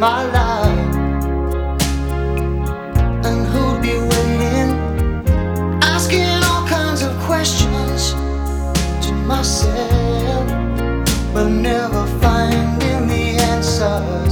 my life, and who'd be waiting, asking all kinds of questions to myself, but never finding the answers.